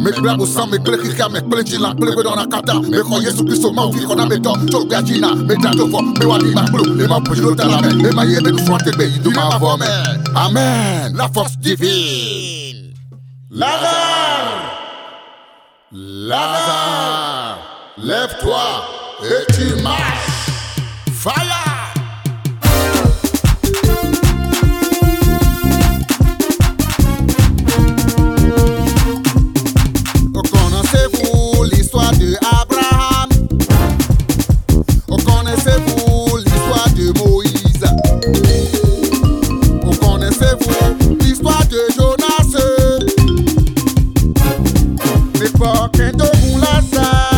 Make black au sang, make black kika, make black chila, black dans la kata. Make on Yesu Christo, ma vie qu'on a mettons, tout bien Gina, make la tofo, me wali ma blue, les ma push l'autre à la main, les ma yé, nous front et pays, nous ma voix, amen, la force divine. Lazare, Lazare, lève-toi et tu marches. Fire! Connaissez-vous l'histoire de Abraham? Connaissez-vous l'histoire de Moïse? Connaissez-vous l'histoire de Jonas? Mais pas qu'un de vous la